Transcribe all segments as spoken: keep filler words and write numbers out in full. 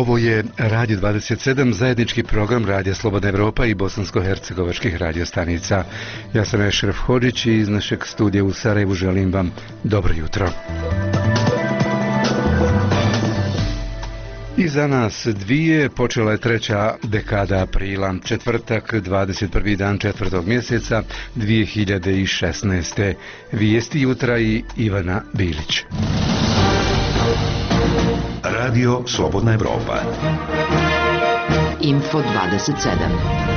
Ovo je Radio dvadeset sedam, zajednički program Radija Slobodna Evropa i bosansko-hercegovačkih radiostanica. Ja sam Ešref Hodžić i iz našeg studija u Sarajevu želim vam dobro jutro. I za nas dvije počela je treća dekada aprila, četvrtak, dvadeset prvi dan četvrtog mjeseca dvije hiljade šesnaeste. Vijesti jutra i Ivana Bilić. Radio Slobodna Evropa. Info dvadeset sedam.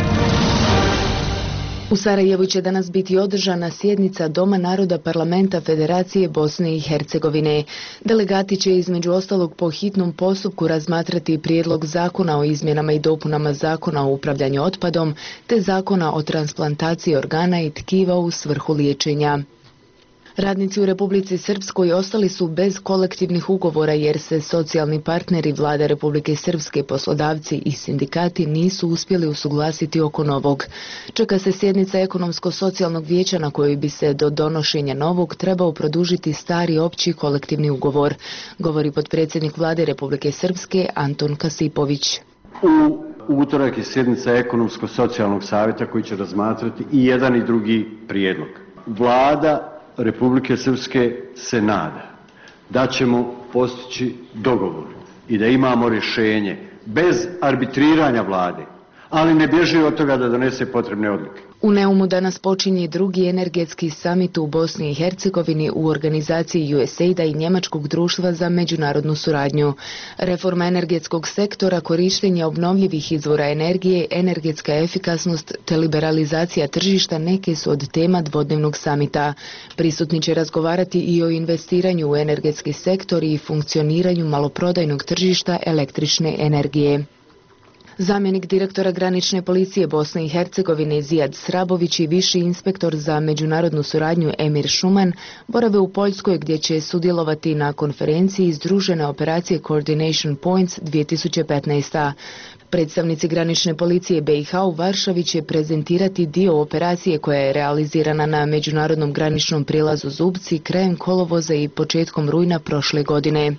U Sarajevu će danas biti održana sjednica Doma naroda Parlamenta Federacije Bosne i Hercegovine. Delegati će između ostalog po hitnom postupku razmatrati prijedlog zakona o izmjenama i dopunama zakona o upravljanju otpadom te zakona o transplantaciji organa i tkiva u svrhu liječenja. Radnici u Republici Srpskoj ostali su bez kolektivnih ugovora jer se socijalni partneri Vlade Republike Srpske, poslodavci i sindikati nisu uspjeli usuglasiti oko novog. Čeka se sjednica ekonomsko-socijalnog vijeća na kojoj bi se do donošenja novog trebao produžiti stari opći kolektivni ugovor, govori potpredsjednik Vlade Republike Srpske Anton Kasipović. U utorak je sjednica ekonomsko-socijalnog savjeta koji će razmatrati i jedan i drugi prijedlog. Vlada Republike Srpske se nada da ćemo postići dogovor i da imamo rješenje bez arbitriranja vlade, ali ne bježi od toga da donese potrebne odluke. U Neumu danas počinje drugi energetski samit u Bosni i Hercegovini u organizaciji U S A I D-a i Njemačkog društva za međunarodnu suradnju. Reforma energetskog sektora, korištenje obnovljivih izvora energije, energetska efikasnost te liberalizacija tržišta neke su od tema dvodnevnog samita. Prisutni će razgovarati i o investiranju u energetski sektor i funkcioniranju maloprodajnog tržišta električne energije. Zamjenik direktora granične policije Bosne i Hercegovine Zijad Srabović i viši inspektor za međunarodnu suradnju Emir Šuman borave u Poljskoj gdje će sudjelovati na konferenciji Združene operacije Coordination Points dvije tisuće petnaeste. Predstavnici granične policije B i H u Varšavi će prezentirati dio operacije koja je realizirana na međunarodnom graničnom prijelazu Zubci krajem kolovoza i početkom rujna prošle godine.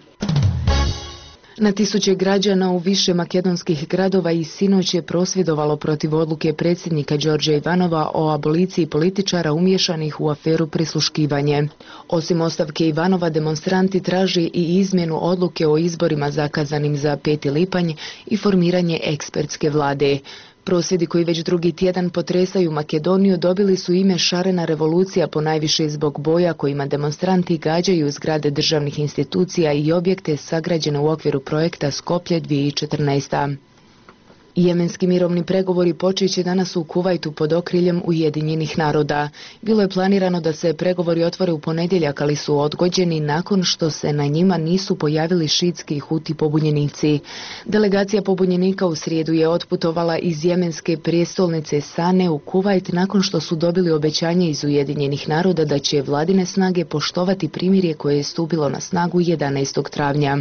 Na tisuće građana u više makedonskih gradova i sinoć je prosvjedovalo protiv odluke predsjednika Đorđa Ivanova o aboliciji političara umješanih u aferu prisluškivanje. Osim ostavke Ivanova, demonstranti traži i izmjenu odluke o izborima zakazanim za peti lipanj i formiranje ekspertske vlade. Prosvjedi koji već drugi tjedan potresaju Makedoniju dobili su ime Šarena revolucija, ponajviše zbog boja kojima demonstranti gađaju zgrade državnih institucija i objekte sagrađene u okviru projekta Skoplje dvije tisuće četrnaeste. Jemenski mirovni pregovori počet će danas u Kuvajtu pod okriljem Ujedinjenih naroda. Bilo je planirano da se pregovori otvore u ponedjeljak, ali su odgođeni nakon što se na njima nisu pojavili šiitski Huti pobunjenici. Delegacija pobunjenika u srijedu je otputovala iz jemenske prijestolnice Sane u Kuvajt nakon što su dobili obećanje iz Ujedinjenih naroda da će vladine snage poštovati primirje koje je stupilo na snagu jedanaestog travnja.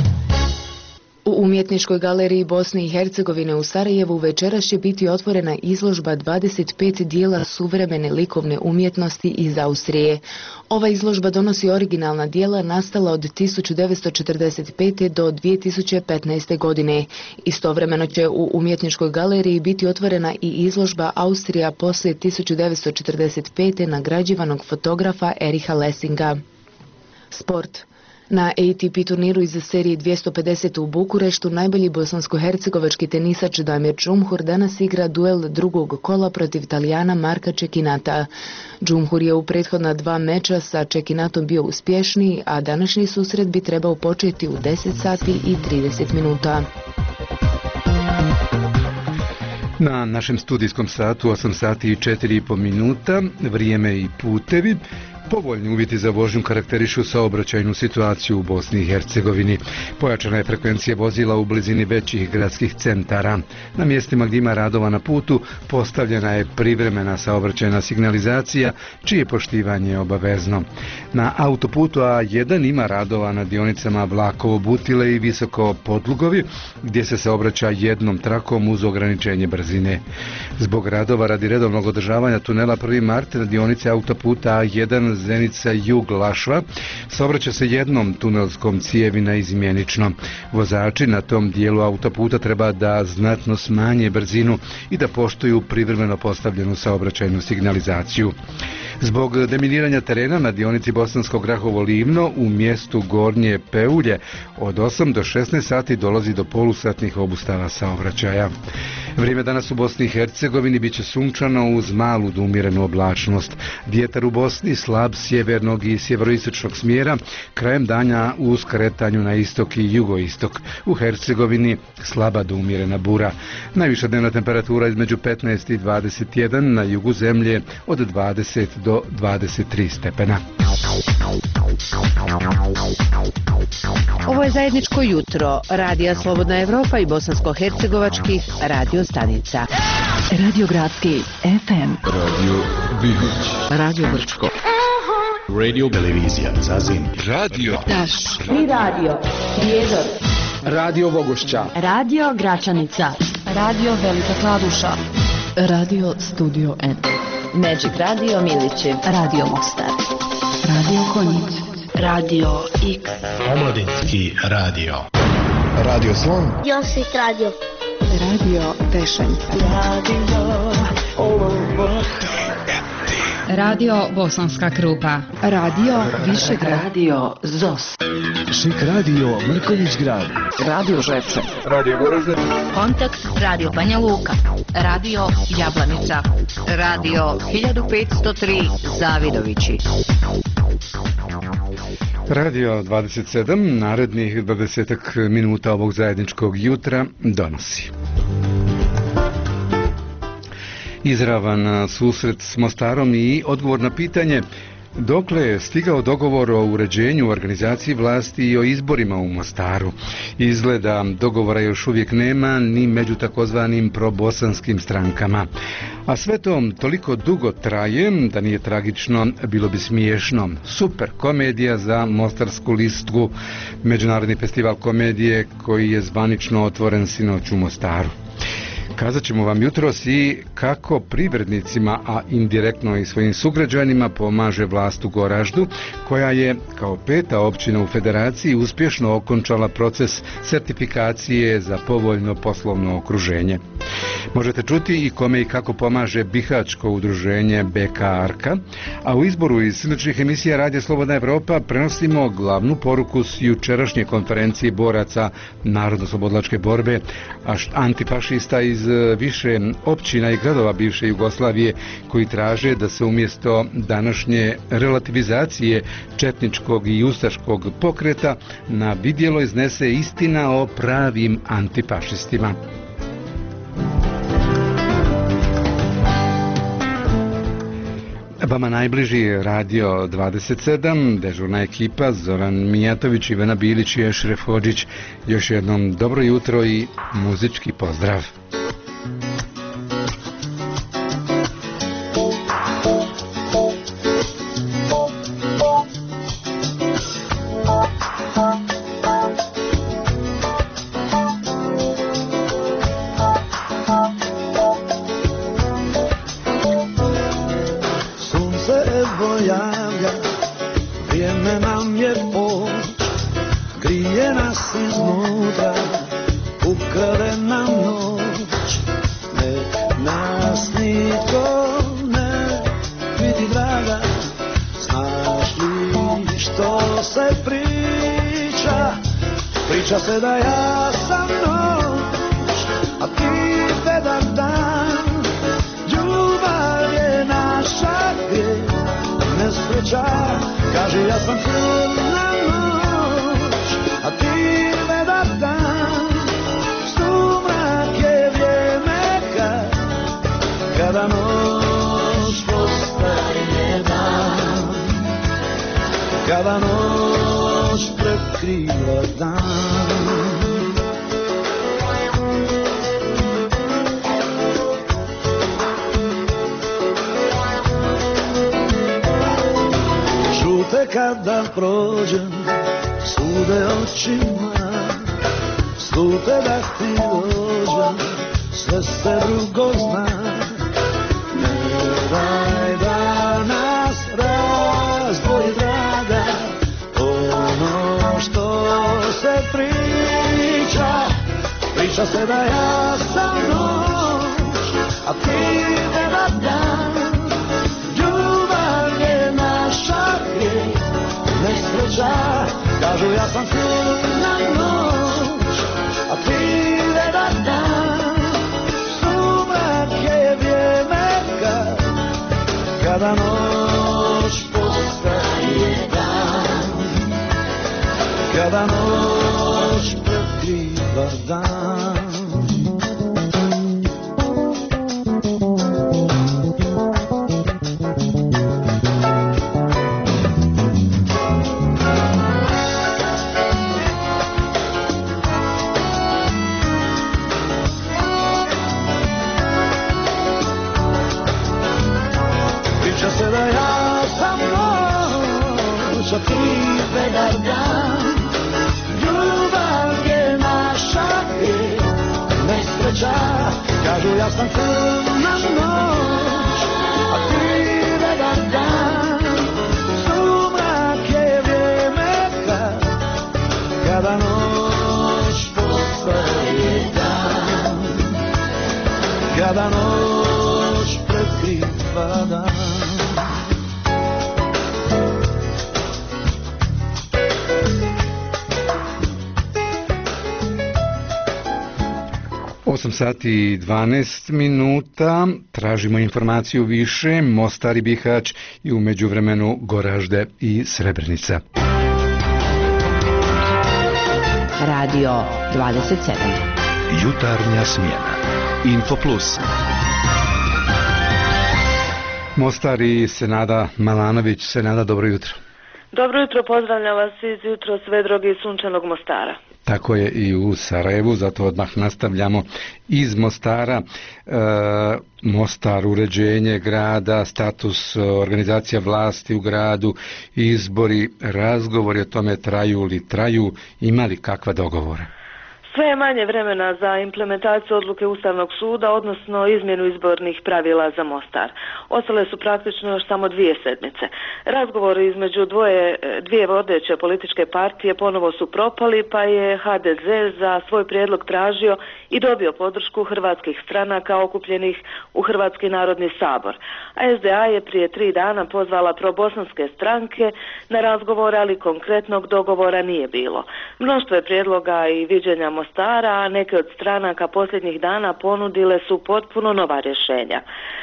U Umjetničkoj galeriji Bosne i Hercegovine u Sarajevu večeras će biti otvorena izložba dvadeset pet dijela suvremene likovne umjetnosti iz Austrije. Ova izložba donosi originalna dijela nastala od tisuću devetsto četrdeset pete do dvije tisuće petnaeste. godine. Istovremeno će u Umjetničkoj galeriji biti otvorena i izložba Austrija poslije tisuću devetsto četrdeset pete nagrađivanog fotografa Eriha Lessinga. Sport. Na A T P turniru iz serije dvjesto pedeset u Bukureštu najbolji bosansko-hercegovački tenisač Damir Džumhur danas igra duel drugog kola protiv Talijana Marka Čekinata. Džumhur je u prethodna dva meča sa Čekinatom bio uspješniji, a današnji susret bi trebao početi u deset sati i trideset minuta. Na našem studijskom satu osam sati i četiri i pol minuta, vrijeme i putevi. Povoljni uvjeti za vožnju karakterišu saobraćajnu situaciju u Bosni i Hercegovini. Pojačana je frekvencija vozila u blizini većih gradskih centara. Na mjestima gdje ima radova na putu postavljena je privremena saobraćajna signalizacija, čije poštivanje obavezno. Na autoputu A jedan ima radova na dionicama Vlakovo-Butile i Visoko-Podlugovi, gdje se saobraća jednom trakom uz ograničenje brzine. Zbog radova radi redovnog održavanja tunela prvi mart na dionice autoputa A jedan Zenica Jug Lašva saobraća se jednom tunelskom cijevi naizmjenično. Vozači na tom dijelu autoputa treba da znatno smanje brzinu i da poštuju privremeno postavljenu saobraćajnu signalizaciju. Zbog deminiranja terena na dionici Bosansko Grahovo-Livno u mjestu Gornje Peulje od osam do šesnaest sati dolazi do polusatnih obustava saobraćaja. Vrijeme danas u Bosni i Hercegovini biće sunčano uz malu do umjerenu oblačnost. Vjetar u Bosni slab sjevernog i sjeveroistočnog smjera, krajem dana u skretanju na istok i jugoistok. U Hercegovini slaba do umjerena bura. Najviša dnevna temperatura između petnaest i dvadeset jedan, na jugu zemlje od dvadeset do dvadeset tri stepena. Ovo je zajedničko jutro Radija Slobodna Evropa i bosansko-hercegovačkih radio stanica. Radio Gradski F M, Radio Bihać, Radio Brčko, Radio Televizija Zazin, Radio Taš, Tri radio, Prijedor, Radio Vogošća, Radio Gračanica, Radio Velika Kladuša, Radio Studio N, Magic Radio Milići, Radio Mostar, Radio Konjic, Radio X, Omladinski radio. Radio Slon, Josip Radio, Radio Tešanj, Radio Bosanska Krupa, Radio Višegrad, Radio Zos, Šik Radio Mrkonjić Grad, Radio Ževče, Radio Goražde, Kontakt Radio Banja Luka, Radio Jablanica, Radio hiljadu petsto tri Zavidovići. Radio dvadeset sedam, narednih dvadesetak minuta ovog zajedničkog jutra donosi. Izravan susret s Mostarom i odgovor na pitanje dokle je stigao dogovor o uređenju, organizaciji vlasti i o izborima u Mostaru. Izgleda dogovora još uvijek nema ni među takozvanim probosanskim strankama. A sve to toliko dugo traje da nije tragično, bilo bi smiješno. Super komedija za mostarsku listku, međunarodni festival komedije koji je zvanično otvoren sinoć u Mostaru. Kazat ćemo vam jutros i kako privrednicima, a indirektno i svojim sugrađanima pomaže vlast u Goraždu, koja je kao peta općina u federaciji uspješno okončala proces sertifikacije za povoljno poslovno okruženje. Možete čuti i kome i kako pomaže Bihaćko udruženje B K Arka, a u izboru iz sinoćnih emisija Radija Slobodna Evropa prenosimo glavnu poruku s jučerašnje konferencije boraca Narodno-slobodilačke borbe, a antifašista iz više općina i gradova bivše Jugoslavije koji traže da se umjesto današnje relativizacije četničkog i ustaškog pokreta na vidjelo iznese istina o pravim antifašistima. Vama najbliži Radio dvadeset sedam, dežurna ekipa Zoran Mijatović, Ivana Bilić i Ešref Hodžić. Još jednom dobro jutro i muzički pozdrav. Priča se da ja sam noć, a ti vedar dan. Ljubav je naša grijeh, nesreća. Kaže ja sam crna noć, a ti vedar dan. Sumrak je vrijeme kad, kada noć postaje dan, kada noć prekriva dan. Žute kada prođem sude očima, slute da ti dođem, sve se drugo zna. Ne daj da nas razluči Priča se da ja sam noć, a ti nema dan. Ljubav je naša grijeh, nesreća. Kažu ja sam crna noć, a ti nema dan. Sumrak je vrijeme kad, kada noć postaje dan, kada noć prekriva dan. Priča se da ja sam noć, a ti vedar dan. Ljubav je naša grijeh, nesreća. Kažu ja sam crna noć, a ti vedar dan. Sumrak je vrijeme kad, kada noć postaje dan, kada noć prekriva dan. osam sati i dvanaest minuta, tražimo informaciju više, Mostar i Bihać i u međuvremenu Goražde i Srebrenica. Radio dvadeset sedam. Jutarnja smjena. Info Plus. Mostar i Senada Malanović. Senada, dobro jutro. Dobro jutro, pozdravljam vas iz jutro svedrog i sunčanog Mostara. Tako je i u Sarajevu, zato odmah nastavljamo iz Mostara. E, Mostar, uređenje grada, status organizacija vlasti u gradu, izbori, razgovori o tome traju li traju, ima li kakva dogovora? Sve je manje vremena za implementaciju odluke Ustavnog suda, odnosno izmjenu izbornih pravila za Mostar. Ostale su praktično još samo dvije sedmice. Razgovori između dvoje, dvije vodeće političke partije ponovo su propali, pa je ha de ze za svoj prijedlog tražio i dobio podršku hrvatskih stranaka okupljenih u Hrvatski narodni sabor. A es de a je prije tri dana pozvala probosanske stranke na razgovore, ali konkretnog dogovora nije bilo. Mnoštvo je prijedloga i viđenja Mostara, a neke od stranaka posljednjih dana ponudile su potpuno nova rješenja.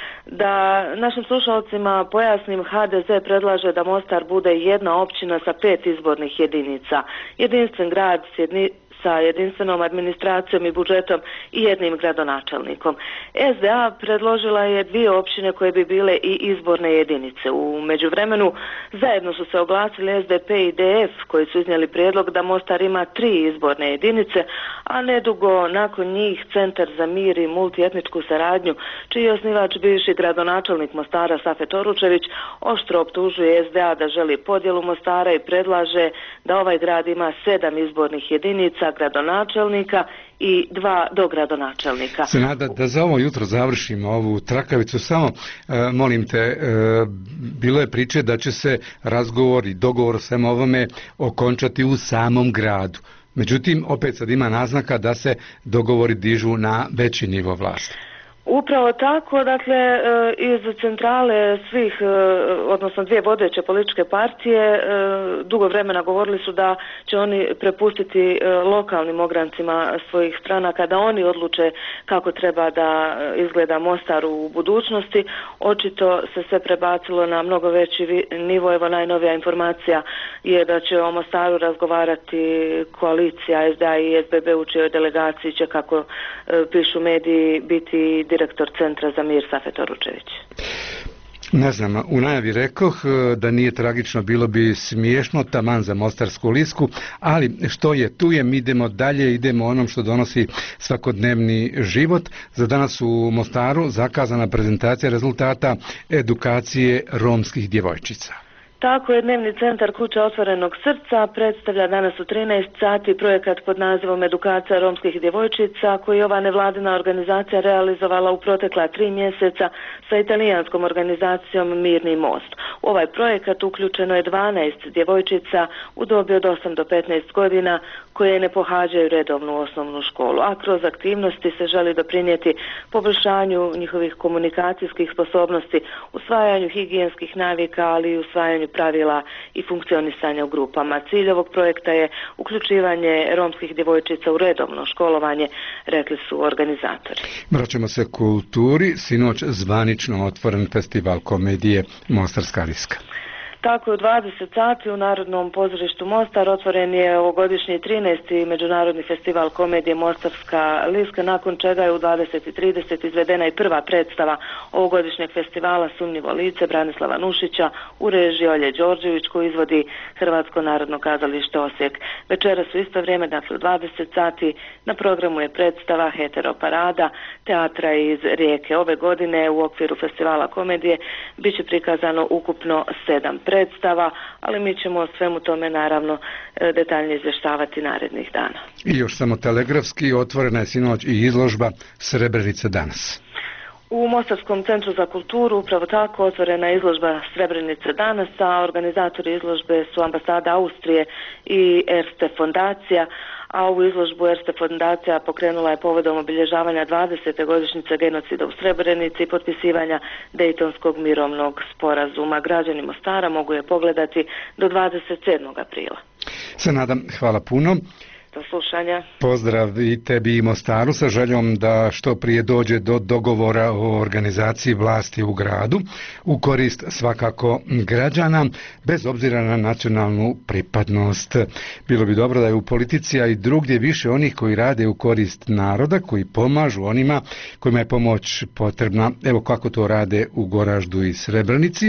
Da našim slušalcima pojasnim, ha de ze predlaže da Mostar bude jedna općina sa pet izbornih jedinica, jedinstven grad s jedni, sa jedinstvenom administracijom i budžetom i jednim gradonačelnikom. es de a predložila je dvije općine koje bi bile i izborne jedinice. U međuvremenu zajedno su se oglasili es de pe i de ef koji su iznijeli prijedlog da Mostar ima tri izborne jedinice, a nedugo nakon njih Centar za mir i multietničku saradnju, čiji je osnivač bivši gradonačelnik Mostara Safet Oručević, oštro optužuje es de a da želi podjelu Mostara i predlaže da ovaj grad ima sedam izbornih jedinica, gradonačelnika i dva dogradonačelnika. Senada, da za ovo jutro završimo ovu trakavicu, samo e, molim te, e, bilo je priče da će se razgovor i dogovor o svem ovome okončati u samom gradu. Međutim, opet sad ima naznaka da se dogovori dižu na veći nivo vlasti. Upravo tako, dakle, iz centrale svih, odnosno dvije vodeće političke partije, dugo vremena govorili su da će oni prepustiti lokalnim ograncima svojih stranaka, da oni odluče kako treba da izgleda Mostar u budućnosti. Očito se sve prebacilo na mnogo veći nivo. Evo, najnovija informacija je da će o Mostaru razgovarati koalicija es de a i es be be, u čijoj delegaciji će, kako pišu mediji, biti direktor Centra za mir Safet Oručević. Ne znam, u najavi rekoh da nije tragično, bilo bi smiješno, taman za mostarsku lisku, ali što je tu je, mi idemo dalje, idemo onom što donosi svakodnevni život. Za danas u Mostaru zakazana prezentacija rezultata edukacije romskih djevojčica. Tako je Dnevni centar Kuća otvorenog srca predstavlja danas u trinaest sati projekat pod nazivom Edukacija romskih djevojčica koji je ova nevladina organizacija realizovala u protekla tri mjeseca sa italijanskom organizacijom Mirni most. U ovaj projekat uključeno je dvanaest djevojčica u dobi od osam do petnaest godina koje ne pohađaju redovnu osnovnu školu, a kroz aktivnosti se želi doprinijeti poboljšanju njihovih komunikacijskih sposobnosti, usvajanju higijenskih navika, ali i usvajanju pravila i funkcionisanja u grupama. Cilj ovog projekta je uključivanje romskih djevojčica u redovno školovanje, rekli su organizatori. Vraćamo se kulturi, sinoć zvanično otvoren festival komedije Mostarska liska. Tako je u dvadeset sati u Narodnom pozorištu Mostar otvoren je ovogodišnji trinaesti Međunarodni festival komedije Mostarska liska, nakon čega je u dvadeset i trideset izvedena i prva predstava ovogodišnjeg festivala Sumnjivo lice Branislava Nušića u režiji Olje Đorđević koju izvodi Hrvatsko narodno kazalište Osijek. Večeras u isto vrijeme, dakle u dvadeset sati, na programu je predstava Heteroparada teatra iz Rijeke. Ove godine u okviru festivala komedije bit će prikazano ukupno sedam predstava, ali mi ćemo o svemu tome naravno detaljnije izvještavati narednih dana. I još samo telegrafski, otvorena je sinoć i izložba Srebrenica danas. U Mostarskom centru za kulturu upravo tako otvorena je izložba Srebrenice danas, a organizatori izložbe su ambasada Austrije i Erste fondacija, a ovu izložbu Erste fondacija pokrenula je povodom obilježavanja dvadesete godišnjice genocida u Srebrenici i potpisivanja Dejtonskog mirovnog sporazuma. Građani Mostara mogu je pogledati do dvadeset sedmog aprila. Se nadam, hvala puno. Do slušanja. Pozdrav i tebi i Mostaru sa željom da što prije dođe do dogovora o organizaciji vlasti u gradu u korist svakako građana bez obzira na nacionalnu pripadnost. Bilo bi dobro da je u politici, a i drugdje više onih koji rade u korist naroda, koji pomažu onima kojima je pomoć potrebna. Evo kako to rade u Goraždu i Srebrenici.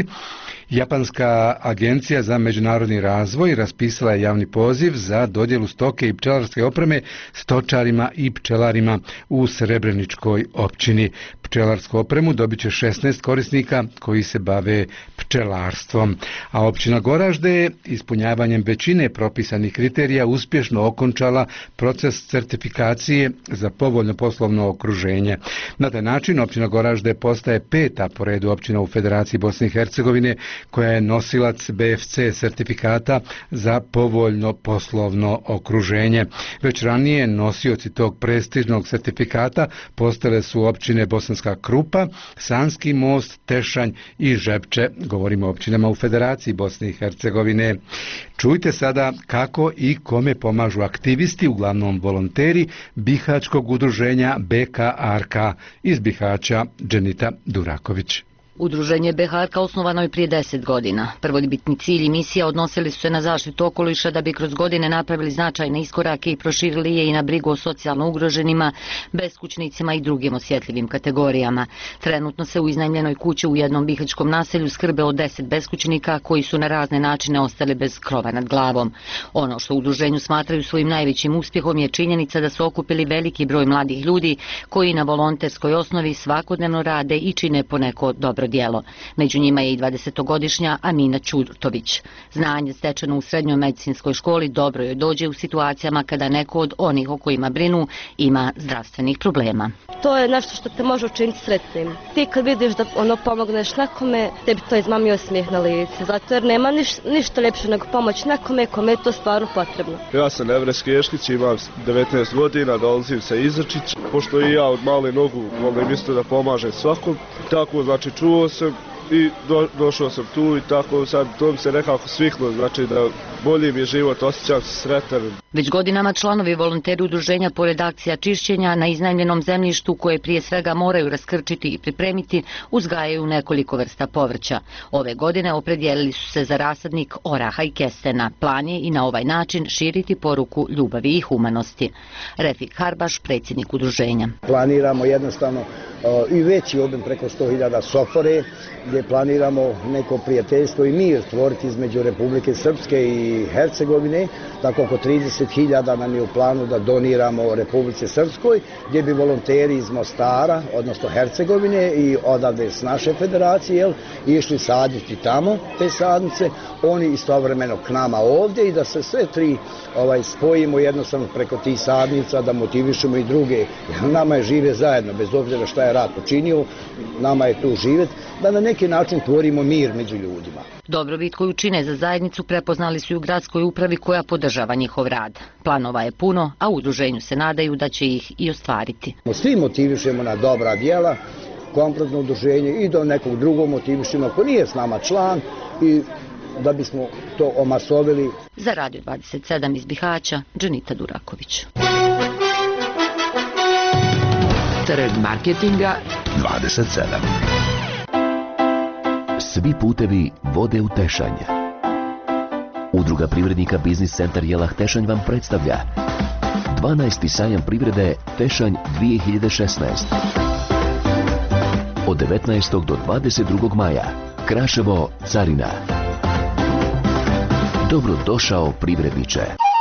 Japanska agencija za međunarodni razvoj raspisala je javni poziv za dodjelu stoke i pčelarske opreme stočarima i pčelarima u Srebreničkoj općini. Pčelarsku opremu dobit će šesnaest korisnika koji se bave pčelarstvom. A općina Goražde je ispunjavanjem većine propisanih kriterija uspješno okončala proces certifikacije za povoljno poslovno okruženje. Na taj način općina Goražde postaje peta po redu općina u Federaciji Bosne i Hercegovine koja je nosilac B F C sertifikata za povoljno poslovno okruženje. Već ranije nosioci tog prestižnog sertifikata postale su općine Bosanska Krupa, Sanski Most, Tešanj i Žepče. Govorimo o općinama u Federaciji Bosne i Hercegovine. Čujte sada kako i kome pomažu aktivisti, uglavnom volonteri Bihaćkog udruženja B K R K iz Bihaća, Dženita Duraković. Udruženje B H R K osnovano je prije deset godina. Prvobitni cilj i misija odnosili su se na zaštitu okoliša da bi kroz godine napravili značajne iskorake i proširili je i na brigu o socijalno ugroženima, beskućnicima i drugim osjetljivim kategorijama. Trenutno se u iznajmljenoj kući u jednom bihaćkom naselju skrbe o deset beskućnika koji su na razne načine ostali bez krova nad glavom. Ono što u udruženju smatraju svojim najvećim uspjehom je činjenica da su okupili veliki broj mladih ljudi koji na volonterskoj osnovi svakodnevno rade i čine poneko dobro djelo. Među njima je i dvadesetogodišnja Amina Čurtović. Znanje stečeno u srednjoj medicinskoj školi dobro joj dođe u situacijama kada neko od onih o kojima brinu ima zdravstvenih problema. To je nešto što te može učiniti sretnim. Ti kad vidiš da ono pomogneš nekome, tebi to izmami osmijeh na lice. Zato jer nema niš, ništa ljepše nego pomoć nekome kome je to stvarno potrebno. Ja sam Evres Keškić, imam devetnaest godina, dolazim sa Izračić. Pošto i ja od male nogu volim isto da pomažem svakom, tako znači čuo sam i do, došao sam tu i tako sad to mi se nekako svihlo, znači da bolji mi je život, osjećam se sretan. Već godinama članovi volonteri udruženja pored akcija čišćenja na iznajmljenom zemljištu koje prije svega moraju raskrčiti i pripremiti, uzgajaju nekoliko vrsta povrća. Ove godine opredijelili su se za rasadnik oraha i kestena. Plan je i na ovaj način širiti poruku ljubavi i humanosti. Refik Harbaš, predsjednik udruženja. Planiramo jednostavno i veći obim preko sto hiljada sofore, gdje planiramo neko prijateljstvo i mir stvoriti između Republike Srpske i Hercegovine. Tako oko trideset hiljada nam je u planu da doniramo Republike Srpskoj, gdje bi volonteri iz Mostara, odnosno Hercegovine i odavde s naše federacije, jel, išli saditi tamo te sadnice, oni istovremeno k nama ovdje i da se sve tri ovaj, spojimo jednostavno preko tih sadnica, da motivišemo i druge. Jer nama je žive zajedno, bez obzira šta je rat počinio, nama je tu živjet, da na neki način tvorimo mir među ljudima. Dobrobit koju čine za zajednicu prepoznali su i u gradskoj upravi koja podržava njihov rad. Planova je puno, a u udruženju se nadaju da će ih i ostvariti. Svi motivišemo na dobra djela, kompletno udruženje i do nekog drugog motivišemo ko nije s nama član i da bismo to omasovili. Za Radio dvadeset sedam iz Bihaća, Dženita Duraković. Trg marketinga dvadeset sedam. Svi putevi vode u Tešanj. Udruga privrednika Biznis centar Jelah Tešanj vam predstavlja dvanaesti sajam privrede Tešanj dvije hiljade šesnaeste. Od devetnaestog do dvadeset drugog maja. Kraševo, Carina. Dobrodošao privredniče.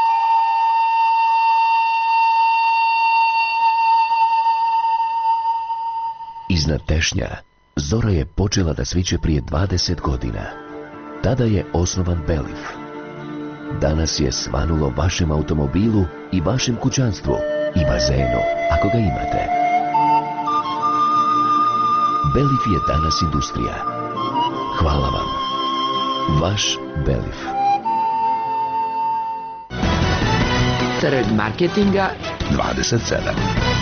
Iznad Tešnja zora je počela da sviće prije dvadeset godina. Tada je osnovan Belif. Danas je svanulo vašem automobilu i vašem kućanstvu i bazenu, ako ga imate. Belif je danas industrija. Hvala vam. Vaš Belif. Trg marketinga dvadeset sedam.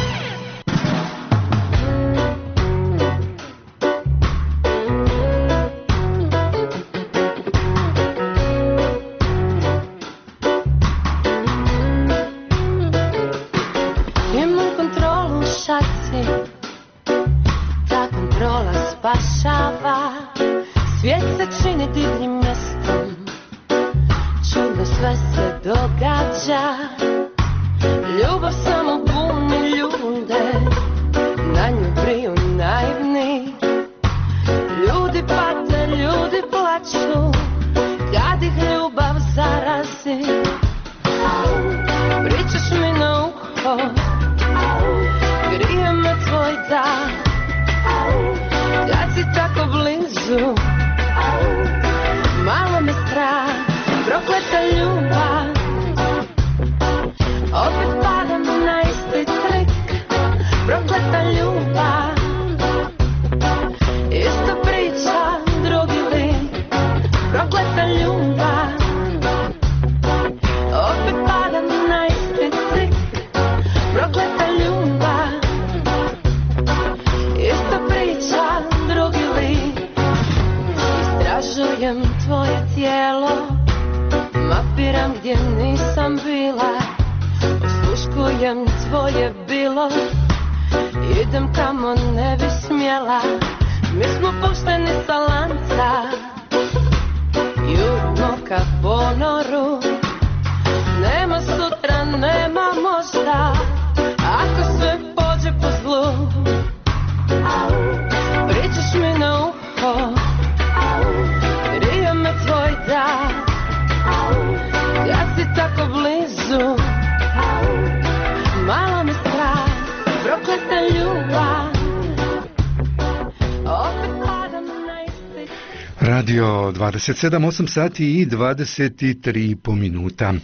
Radio dvadeset sedam, osam sati i dvadeset tri po minuta.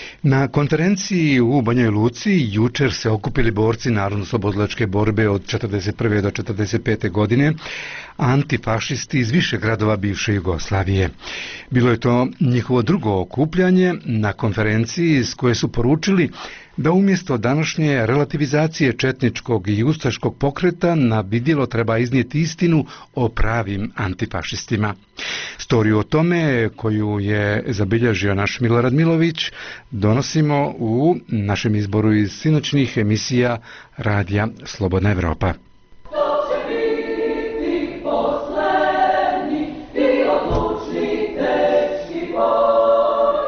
Na konferenciji u Banjoj Luci jučer se okupili borci narodno-slobodilačke borbe od četrdeset prve do četrdeset pete godine, antifašisti iz više gradova bivše Jugoslavije. Bilo je to njihovo drugo okupljanje na konferenciji s koje su poručili da umjesto današnje relativizacije četničkog i ustaškog pokreta na vidjelo treba iznijeti istinu o pravim antifašistima. Storiju o tome koju je zabilježio naš Milorad Milović donosimo u našem izboru iz sinoćnih emisija Radija Slobodna Evropa. Malo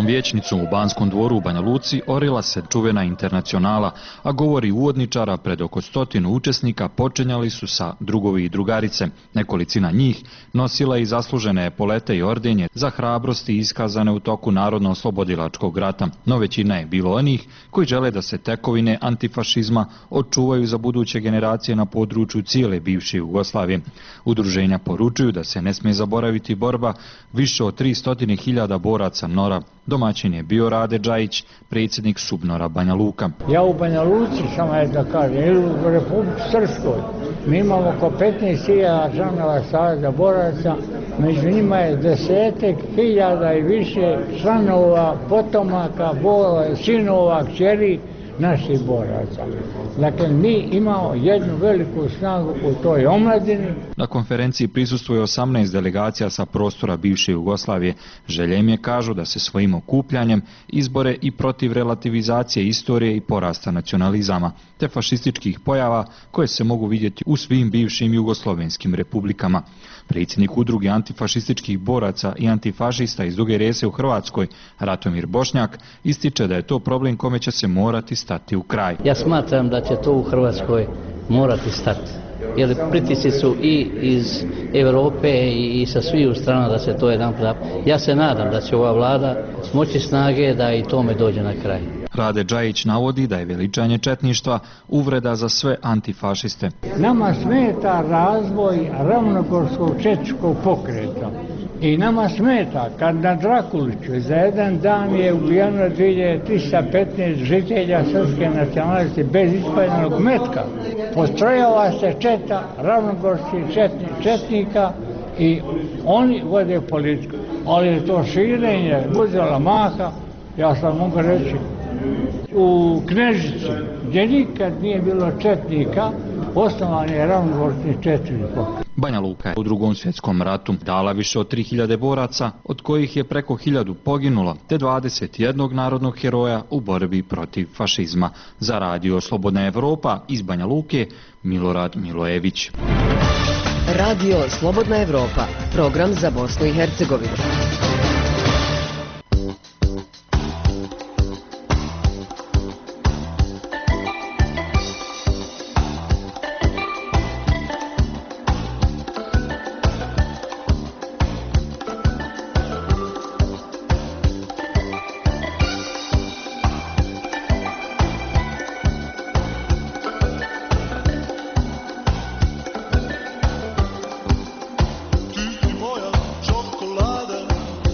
Narodnom vijećnicom u Banskom dvoru u Banja Luci orila se čuvena internacionala, a govori uvodničara pred oko stotinu učesnika počinjali su sa drugovi i drugarice. Nekolicina njih nosila i zaslužene epolete i ordenje za hrabrosti iskazane u toku Narodno-oslobodilačkog rata, no većina je bilo onih koji žele da se tekovine antifašizma očuvaju za buduće generacije na području cijele bivše Jugoslavije. Udruženja poručuju da se ne smije zaboraviti borba više od tristo hiljada boraca Nora. Domaćin je bio Rade Džajić, predsjednik Subnora Banja Luka. Ja u Banja Luci samo je da kažem, ili u Republici Srpskoj, mi imamo oko petnaest hiljada članova Saveza boraca, među njima je desetak hiljada i više članova, potomaka, bola, sinova, kćeri naših boraca. Dakle, mi imamo jednu veliku snagu u toj omladini. Na konferenciji prisustvuje osamnaest delegacija sa prostora bivše Jugoslavije. Želje im je, kažu, da se svojim okupljanjem izbore i protiv relativizacije istorije i porasta nacionalizama, te fašističkih pojava koje se mogu vidjeti u svim bivšim jugoslovenskim republikama. Predsjednik udruge antifašističkih boraca i antifašista iz Duge Rese u Hrvatskoj, Ratomir Bošnjak, ističe da je to problem kome će se morati stati u kraj. Ja smatram da će to u Hrvatskoj morati stati, jer pritisci su i iz Europe i, i sa svih strana da se to jedan put. Ja se nadam da će ova vlada smoći snage da i tome dođe na kraj. Rade Džajić navodi da je veličanje četništva uvreda za sve antifašiste. Nama smeta razvoj ravnogorskog četničkog pokreta. I nama smeta kad na Drakuliću za jedan dan je ubijeno dvije hiljade trista petnaest žitelja srpske nacionalnosti bez ispaljenog metka. Postrojava se četa ravnogorskih četni, četnika i oni vode politiku. Ali je to širenje uzela maha, ja sam mogu reći, u Knežici, gdje nikad nije bilo četnika, osnovan je ravnogorski četnički pokret. Banja Luka je u Drugom svjetskom ratu dala više od tri hiljade boraca, od kojih je preko hiljadu poginulo, te dvadeset jednog narodnog heroja u borbi protiv fašizma. Za Radio Slobodna Evropa iz Banja Luke, Milorad Milojević. Radio Slobodna Evropa, program za Bosnu i Hercegovinu. Ti moja čokolada,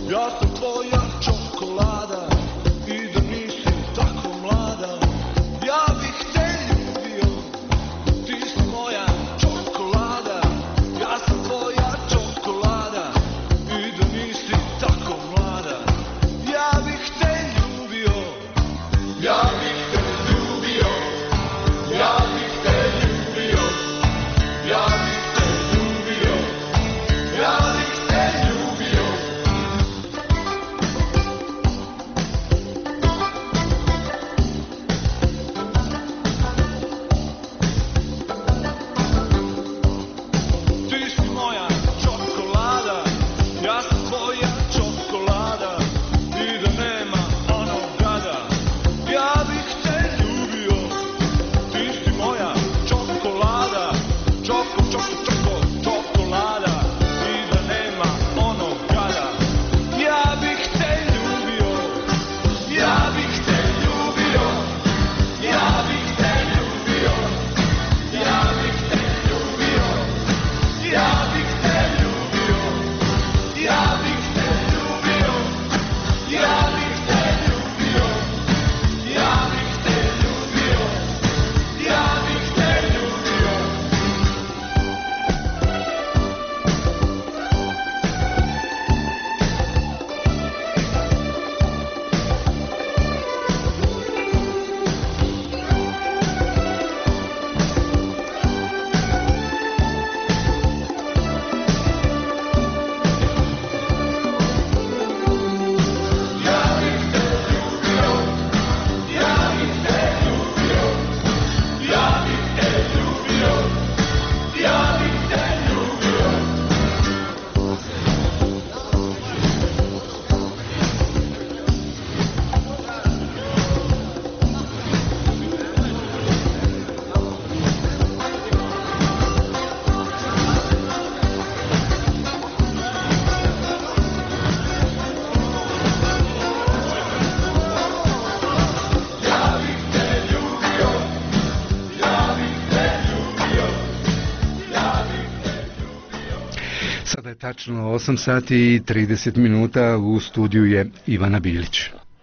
Dakle, tačno osam sati i trideset minuta, u studiju je Ivana Bilić.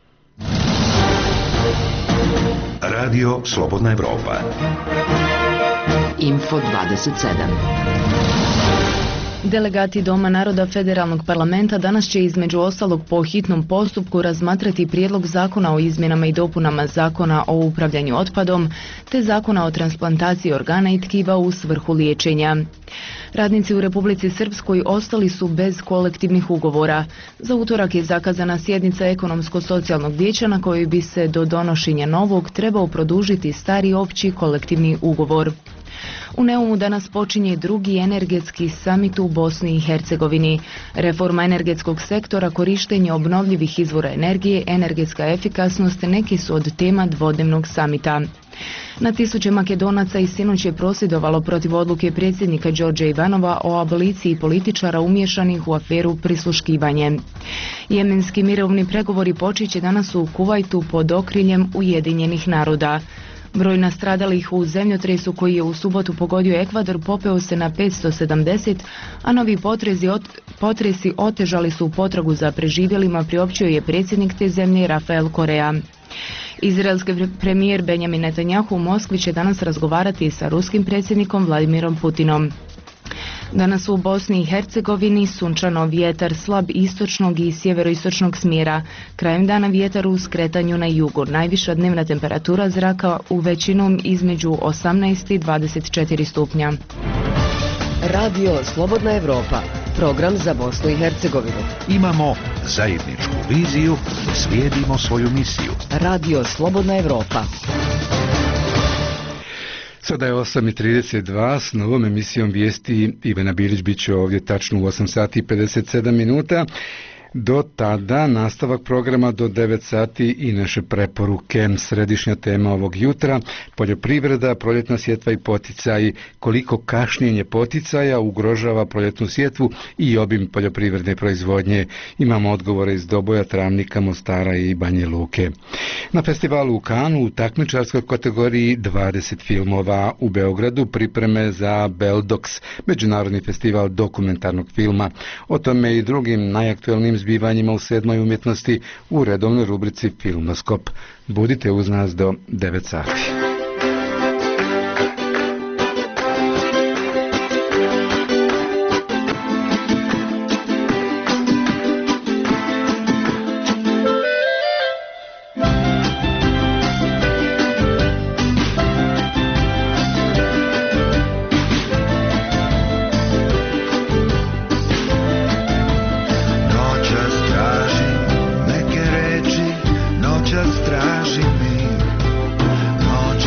Radio Slobodna Evropa. Info dvadeset sedam. Delegati Doma naroda Federalnog parlamenta danas će između ostalog po hitnom postupku razmatrati prijedlog zakona o izmjenama i dopunama zakona o upravljanju otpadom te zakona o transplantaciji organa i tkiva u svrhu liječenja. Radnici u Republici Srpskoj ostali su bez kolektivnih ugovora. Za utorak je zakazana sjednica ekonomsko-socijalnog vijeća na kojoj bi se do donošenja novog trebao produžiti stari opći kolektivni ugovor. U Neumu danas počinje drugi energetski samit u Bosni i Hercegovini. Reforma energetskog sektora, korištenje obnovljivih izvora energije, energetska efikasnost neki su od tema dvodnevnog samita. Na tisuće Makedonaca i sinoć je prosvjedovalo protiv odluke predsjednika Đorđa Ivanova o aboliciji političara umješanih u aferu prisluškivanje. Jemenski mirovni pregovori počet će danas u Kuvajtu pod okriljem Ujedinjenih naroda. Broj nastradalih u zemljotresu koji je u subotu pogodio Ekvador popeo se na petsto sedamdeset, a novi potresi, ot, potresi otežali su potragu za preživjelima, priopćio je predsjednik te zemlje Rafael Korea. Izraelski premijer Benjamin Netanjahu u Moskvi će danas razgovarati sa ruskim predsjednikom Vladimirom Putinom. Danas u Bosni i Hercegovini sunčano, vjetar slab istočnog i sjeveroistočnog smjera. Krajem dana vjetar u skretanju na jugu. Najviša dnevna temperatura zraka u većinom između osamnaest i dvadeset četiri stupnja. Radio Slobodna Evropa, program za Bosnu i Hercegovinu. Imamo zajedničku viziju, slijedimo svoju misiju. Radio Slobodna Evropa. Sada je osam i trideset dva, s novom emisijom vijesti Ivana Bilić bit će ovdje tačno u osam sati i pedeset sedam minuta. Do tada nastavak programa do devet sati i naše preporuke. Središnja tema ovog jutra: poljoprivreda, proljetna sjetva i poticaji. Koliko kašnjenje poticaja ugrožava proljetnu sjetvu i obim poljoprivredne proizvodnje? Imamo odgovore iz Doboja, Travnika, Mostara i Banje Luke. Na festivalu u Kanu u takmičarskoj kategoriji dvadeset filmova. U Beogradu pripreme za Beldox, međunarodni festival dokumentarnog filma. O tome i drugim najaktuelnim zbivanjima u sedmoj umjetnosti u redovnoj rubrici Filmoskop. Budite uz nas do devet sati. Noćas traži mir, noć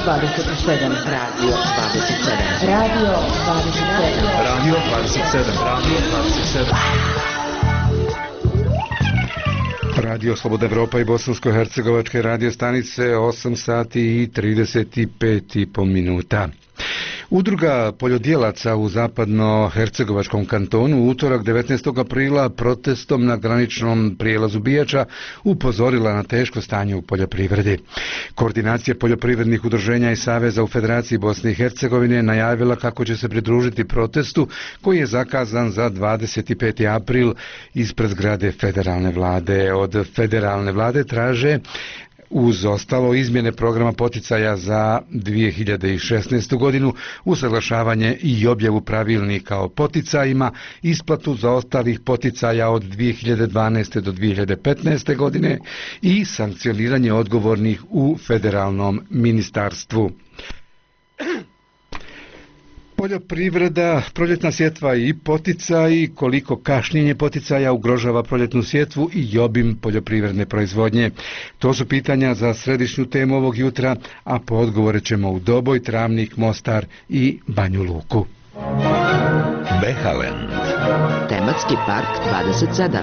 dvadeset sedam. Radio dvadeset sedam. Radio dvadeset sedam. Radio dvadeset sedam. Radio dvadeset sedam. Radio Slobodna Evropa i bosansko-hercegovačke radio stanice, osam sati i trideset pet i po minuta. Udruga poljodjelaca u zapadno-hercegovačkom kantonu u utorak devetnaestog aprila protestom na graničnom prijelazu Bijača upozorila na teško stanje u poljoprivredi. Koordinacija poljoprivrednih udruženja i saveza u Federaciji Bosne i Hercegovine najavila kako će se pridružiti protestu koji je zakazan za dvadeset peti april ispred zgrade federalne vlade. Od federalne vlade traže uz ostalo izmjene programa poticaja za dvije hiljade šesnaestu godinu, usaglašavanje i objavu pravilnika o poticajima, isplatu zaostalih poticaja od dvije hiljade dvanaeste do dvije hiljade petnaeste godine i sankcioniranje odgovornih u federalnom ministarstvu. Poljoprivreda, proljetna sjetva i poticaji, koliko kašnjenje poticaja ugrožava proljetnu sjetvu i obim poljoprivredne proizvodnje. To su pitanja za središnju temu ovog jutra, a po odgovore ćemo u Doboj, Travnik, Mostar i Banju Luku. Behaland. Tematski park dvadeset sedam.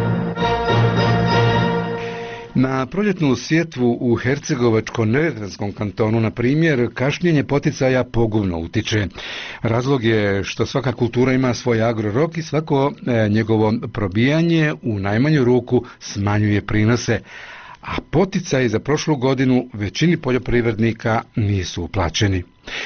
Na proljetnu sjetvu u Hercegovačko-neretvenskom kantonu, na primjer, kašnjenje poticaja pogubno utiče. Razlog je što svaka kultura ima svoj agrorok i svako e, njegovo probijanje u najmanju ruku smanjuje prinose, a poticaji za prošlu godinu većini poljoprivrednika nisu uplaćeni.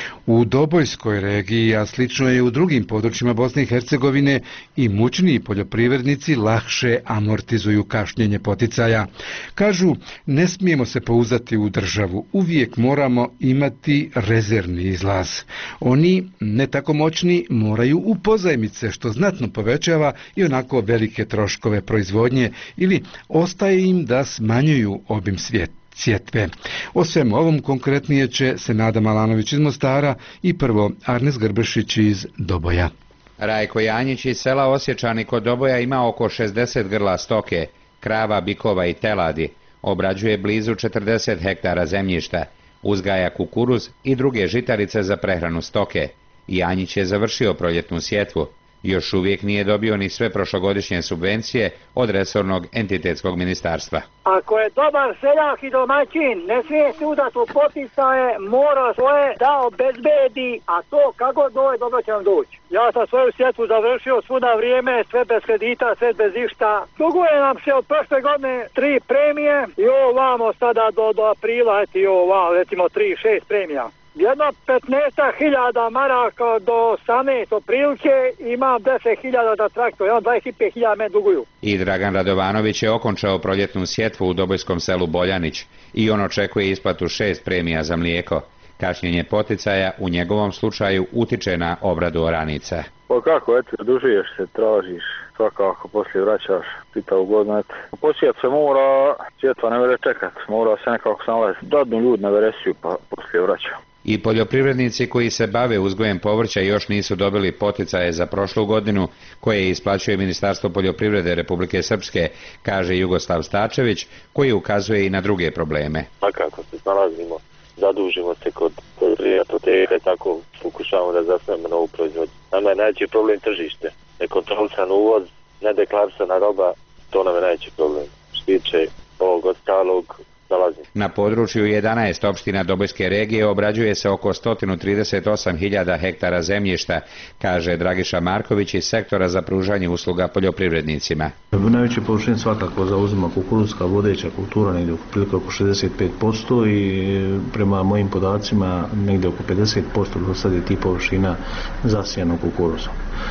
U Dobojskoj regiji, a slično je u drugim područjima Bosne i Hercegovine, i mućniji poljoprivrednici lakše amortizuju kašnjenje poticaja. Kažu, ne smijemo se pouzdati u državu, uvijek moramo imati rezervni izlaz. Oni, ne tako moćni, moraju u pozajmice, što znatno povećava i onako velike troškove proizvodnje, ili ostaje im da smanjuju obim svijeta. Sjetve. O svemu ovom konkretnije će Senada Malanović iz Mostara i prvo Arnes Grbešić iz Doboja. Rajko Janjić iz sela Osječani kod Doboja ima oko šezdeset grla stoke, krava, bikova i teladi, obrađuje blizu četrdeset hektara zemljišta, uzgaja kukuruz i druge žitarice za prehranu stoke. Janjić je završio proljetnu sjetvu. Još uvijek nije dobio ni sve prošlogodišnje subvencije od resornog entitetskog ministarstva. Ako je dobar seljak i domaćin, ne smije se udati u poticaje, mora svoje da obezbedi, a to kako doje, dobro će vam doći. Ja sam svoju sjetvu završio svuda vrijeme, sve bez kredita, sve bez išta. Duguje nam se od prošle godine tri premije i ovo vamo sada do, do aprila, eti ovo vamo, recimo tri, šest premija. Jedno petnaest hiljada maraka do osamnaest otprilike, imam deset hiljada za traktor, imam dvadeset pet hiljada me duguju. I Dragan Radovanović je okončao proljetnu sjetvu u dobojskom selu Boljanić i on očekuje isplatu šest premija za mlijeko. Kašnjenje poticaja u njegovom slučaju utiče na obradu oranica. Pa kako, eto, dužuješ se, tražiš, svakako poslije vraćaš, pitavu godinu, eto. Posjet se mora, sjetva ne vere čekat, mora se nekako snalaziti. Dadnu ljudi na veresiju pa poslije vraćam. I poljoprivrednici koji se bave uzgojem povrća još nisu dobili poticaje za prošlu godinu koje isplaćuje Ministarstvo poljoprivrede Republike Srpske, kaže Jugoslav Stačević, koji ukazuje i na druge probleme. Pa kako se snalazimo, zadužimo se kod apoteke, tako pokušavamo da zasnemo novu proizvodnju. Nama je najveći problem tržište, nekontrolisan uvoz, nedeklarisana roba, to nam je najveći problem. Što tiče ovog ostalog, na području jedanaest opština Dobojske regije obrađuje se oko sto trideset osam hiljada hektara zemljišta, kaže Dragiša Marković iz sektora za pružanje usluga poljoprivrednicima. Najveće površine svakako zauzima kukuruzska vodeća kultura, negdje oko, oko šezdeset pet posto i prema mojim podacima negdje oko pedeset posto do sad je tih površina zasijano kukuruzom.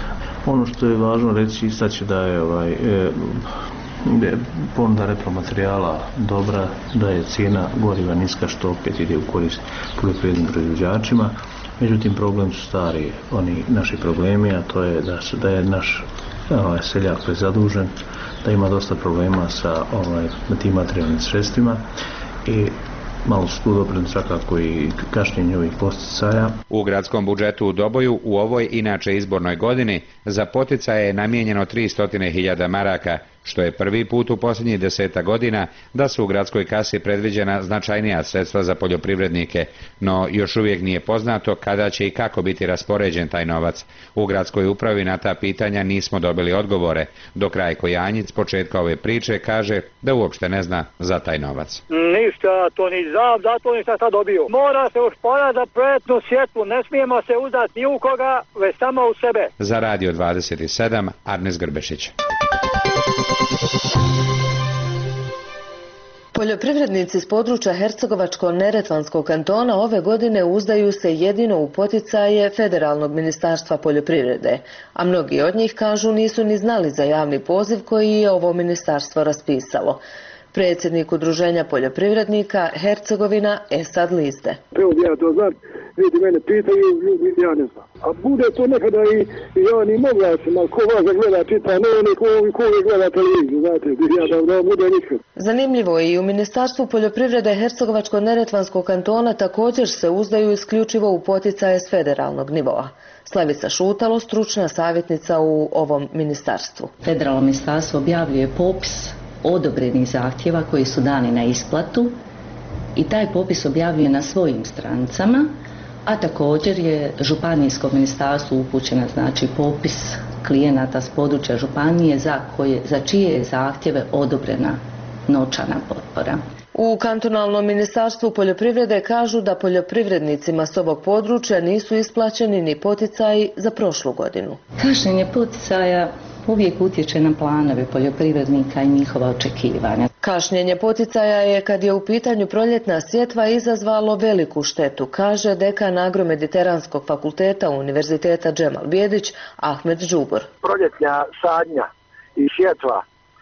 Ono što je važno reći, istaći da je ovaj, e, ponuda repromaterijala dobra, da je cijena goriva niska, što opet ide u korist poljoprivrednim proizvođačima. Međutim, problem su stari oni naši problemi, a to je da, su, da je naš ovaj, seljak prezadužen, da ima dosta problema sa ovaj, tim materijalnim sredstvima i malo su tu doprem svakako i kašnjenje ovih poticaja. U gradskom budžetu u Doboju u ovoj inače izbornoj godini za poticaje je namijenjeno tristo hiljada maraka, što je prvi put u posljednjih deseta godina da su u gradskoj kasi predviđena značajnija sredstva za poljoprivrednike, no još uvijek nije poznato kada će i kako biti raspoređen taj novac. U gradskoj upravi na ta pitanja nismo dobili odgovore, dok Rajko Janjic s početka ove priče kaže da uopšte ne zna za taj novac. Ništa, to ni znam, zato ništa sad dobio. Mora se usporati za projektnu sjetvu, ne smijemo se uzdati ni u koga, već samo u sebe. Za Radio dvadeset sedam, Arnes Grbešić. Poljoprivrednici s područja Hercegovačko-neretvanskog kantona ove godine uzdaju se jedino u poticaje Federalnog ministarstva poljoprivrede, a mnogi od njih kažu nisu ni znali za javni poziv koji je ovo ministarstvo raspisalo. Predsjednik Udruženja poljoprivrednika Hercegovina Esad Liste. Evo ja to znam, vidi mene pitaju, ja ne znam. A bude to nekada i, i ja ni moglasim, ali ko vas gleda čita, ne oni ko, ko gleda televiziju, znate, ja da, da bude nikad. Zanimljivo je i u Ministarstvu poljoprivrede Hercegovačko-neretvanskog kantona također se uzdaju isključivo u poticaje s federalnog nivoa. Slavica Šutalo, stručna savjetnica u ovom ministarstvu. Federalno ministarstvo objavljuje popis odobrenih zahtjeva koji su dani na isplatu i taj popis objavljuje na svojim stranicama, a također je županijsko ministarstvo upućeno znači popis klijenata s područja županije za, koje, za čije je zahtjeve odobrena novčana potpora. U kantonalnom ministarstvu poljoprivrede kažu da poljoprivrednicima s ovog područja nisu isplaćeni ni poticaji za prošlu godinu. Kašnjenje poticaja uvijek utječe na planove poljoprivrednika i njihova očekivanja. Kašnjenje poticaja je, kad je u pitanju proljetna sjetva, izazvalo veliku štetu, kaže dekan Agromediteranskog fakulteta Univerziteta Džemal Bijedić Ahmed Džubor. Proljetnja sadnja i sjetva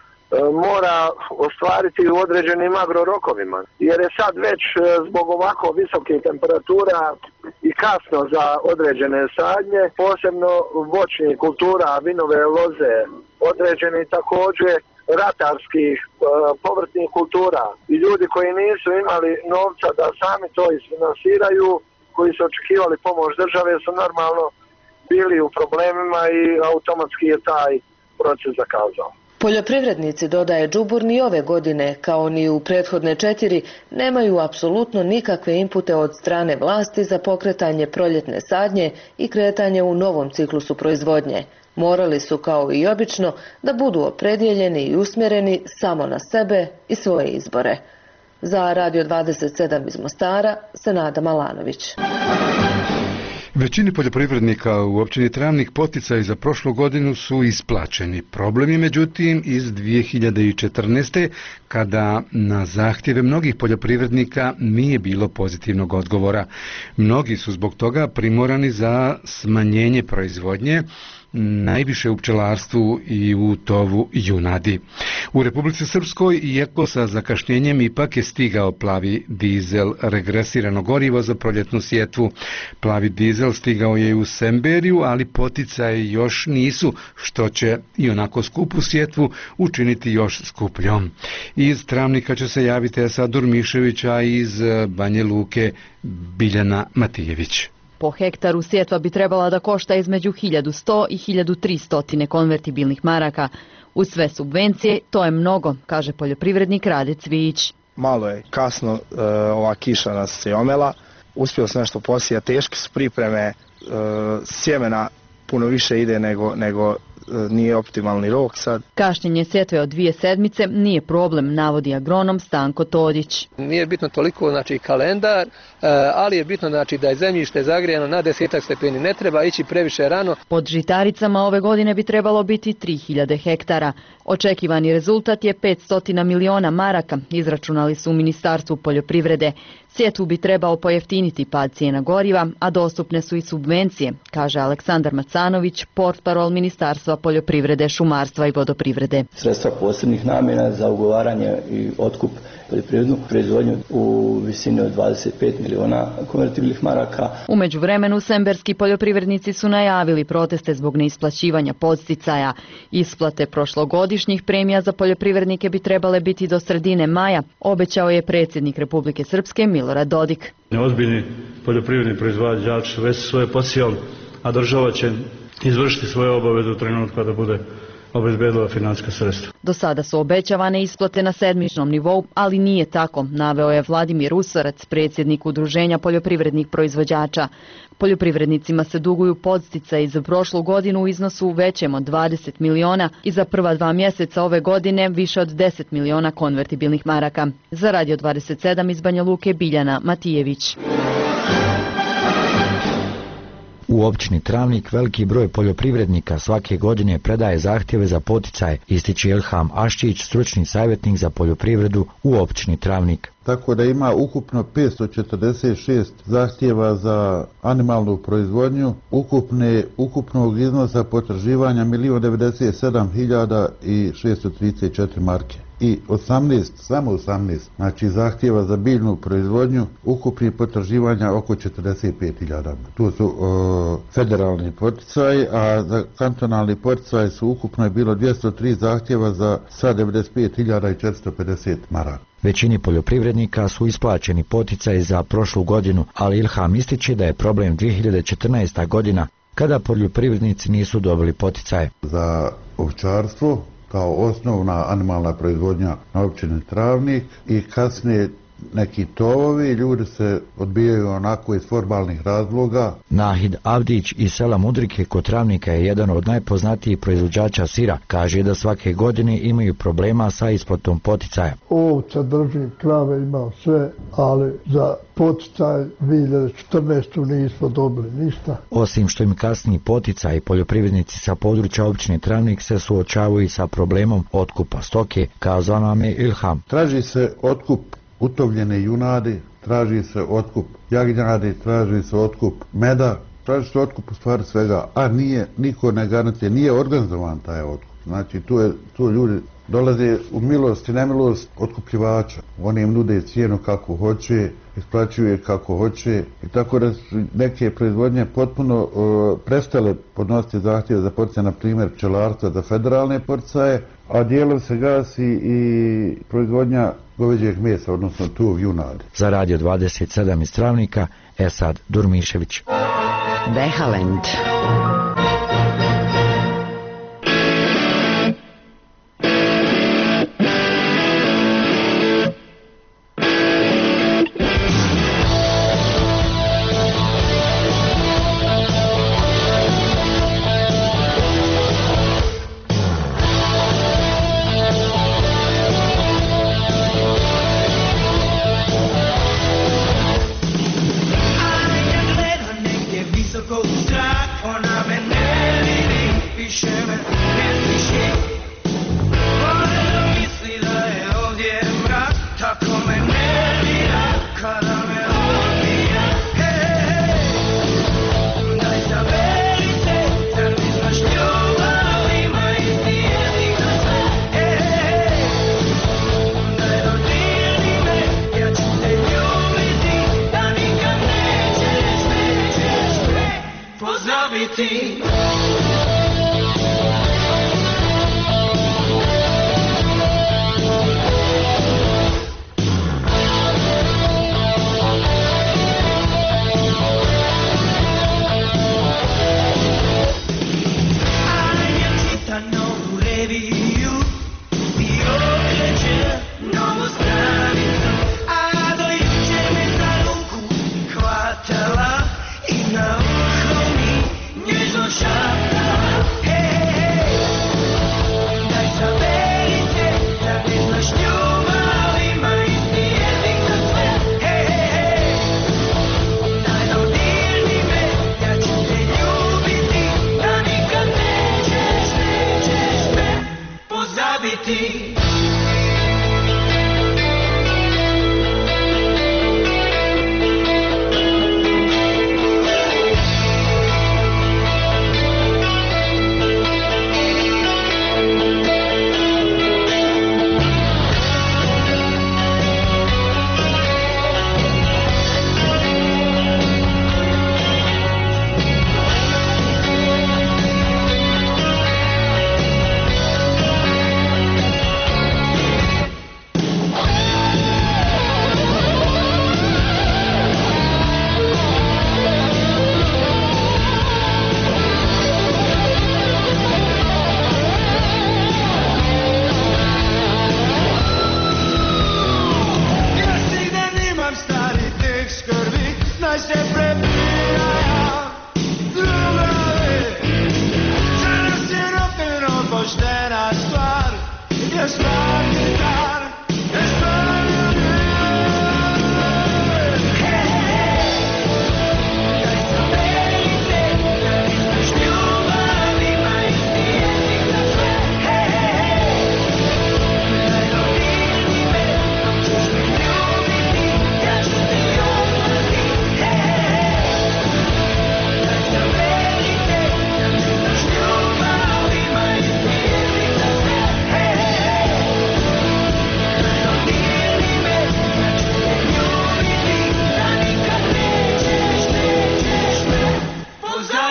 mora ostvariti u određenim agrorokovima, jer je sad već zbog ovako visokih temperatura i kasno za određene sadnje, posebno voćnih kultura, vinove loze, određeni također ratarskih povrtnih kultura i ljudi koji nisu imali novca da sami to isfinansiraju, koji su očekivali pomoć države, su normalno bili u problemima i automatski je taj proces zakazao. Poljoprivrednici, dodaje Džubur, ni ove godine, kao ni u prethodne četiri, nemaju apsolutno nikakve inpute od strane vlasti za pokretanje proljetne sadnje i kretanje u novom ciklusu proizvodnje. Morali su, kao i obično, da budu opredjeljeni i usmjereni samo na sebe i svoje izbore. Za Radio dvadeset sedam iz Mostara, Senada Malanović. Većini poljoprivrednika u općini Travnik poticaji za prošlu godinu su isplaćeni. Problem je međutim iz dvije hiljade četrnaeste. kada na zahtjeve mnogih poljoprivrednika nije bilo pozitivnog odgovora. Mnogi su zbog toga primorani za smanjenje proizvodnje, najviše u pčelarstvu i u tovu junadi. U Republici Srpskoj, iako sa zakašnjenjem, ipak je stigao plavi dizel, regresirano gorivo za proljetnu sjetvu. Plavi dizel stigao je i u Semberiju, ali poticaji još nisu, što će i onako skupu sjetvu učiniti još skupljom. Iz Travnika će se javiti Esadur Mišević, a iz Banje Luke Biljana Matijević. Po hektaru sjetva bi trebala da košta između hiljadu sto i hiljadu tristo konvertibilnih maraka. Uz sve subvencije, to je mnogo, kaže poljoprivrednik Rade Cvijić. Malo je kasno, e, ova kiša nas se omela, uspio sam nešto posijati, teške su pripreme, e, sjemena puno više ide nego, nego nije optimalni rok sad. Kašnjenje sjetve od dvije sedmice nije problem, navodi agronom Stanko Todić. Nije bitno toliko znači kalendar, ali je bitno znači da je zemljište zagrijano na desetak stepeni, ne treba ići previše rano. Pod žitaricama ove godine bi trebalo biti tri hiljade hektara. Očekivani rezultat je petsto miliona maraka, izračunali su u Ministarstvu poljoprivrede. Sjetvu bi trebao pojeftiniti pad cijena goriva, a dostupne su i subvencije, kaže Aleksandar Macanović, portparol Ministarstva poljoprivrede, šumarstva i vodoprivrede. Sredstva posebnih namjena za ugovaranje i otkup poljoprivrednu proizvodnju u visini od dvadeset pet miliona konvertibilnih maraka. U međuvremenu semberski poljoprivrednici su najavili proteste zbog neisplaćivanja podsticaja. Isplate prošlogodišnjih premija za poljoprivrednike bi trebale biti do sredine maja, obećao je predsjednik Republike Srpske Milorad Dodik. Ozbiljni poljoprivredni proizvođači već svoje posijali, a država će izvršiti svoje obaveze u trenutku kada bude obezbedila financijska sredstva. Do sada su obećavane isplate na sedmičnom nivou, ali nije tako, naveo je Vladimir Usarac, predsjednik Udruženja poljoprivrednih proizvođača. Poljoprivrednicima se duguju podsticaji za prošlu godinu u iznosu većem od dvadeset miliona i za prva dva mjeseca ove godine više od deset miliona konvertibilnih maraka. Za Radio dvadeset sedam iz Banja Luke, Biljana Matijević. U općini Travnik veliki broj poljoprivrednika svake godine predaje zahtjeve za poticaje, ističe Ilham Aščić, stručni savjetnik za poljoprivredu u općini Travnik. Tako da ima ukupno petsto četrdeset šest zahtjeva za animalnu proizvodnju, ukupne, ukupnog iznosa potraživanja milion devedeset sedam hiljada šesto trideset četiri marke. I osamnaest, samo osamnaest, znači zahtjeva za biljnu proizvodnju, ukupni potraživanja oko četrdeset pet hiljada. To su o, federalni poticaji, a za kantonalni poticaji su ukupno je bilo dvjesto tri zahtjeva za sa devedeset pet hiljada četiristo pedeset maraka. Većini poljoprivrednika su isplaćeni poticaji za prošlu godinu, ali Ilham ističe da je problem dvije hiljade četrnaesta. godina kada poljoprivrednici nisu dobili poticaje. Za ovčarstvo kao osnovna animalna proizvodnja na općini Travnik i kasnije neki tovovi, ljudi se odbijaju onako iz formalnih razloga. Nahid Avdić iz sela Mudrike kod Travnika je jedan od najpoznatijih proizvođača sira. Kaže da svake godine imaju problema sa isplatom poticaja. Ovca držim, krave imam sve, ali za poticaj dvije hiljade četrnaestu. nismo dobili ništa. Osim što im kasni poticaj, poljoprivrednici sa područja općine Travnik se suočavaju sa problemom otkupa stoke, kazao nam je Ilham. Traži se otkup utovljene junadi, traži se otkup jagnjadi, traži se otkup meda, traži se otkup u stvari svega, a nije, niko ne garantuje, nije organizovan taj otkup. Znači tu, je, tu ljudi dolaze u milost i nemilost otkupljivača. Oni im nude cijenu kako hoće, isplaćuju kako hoće i tako da su neke proizvodnje potpuno uh, prestale podnositi zahtjeve za poticaje, na primjer pčelarstva za federalne poticaje, a dijelom se gasi i proizvodnja goveđeg mesa, odnosno tu junadi. Za Radio dvadeset sedam iz Travnika, Esad Durmišević. Behalend. I na uho mi nježno šaptala.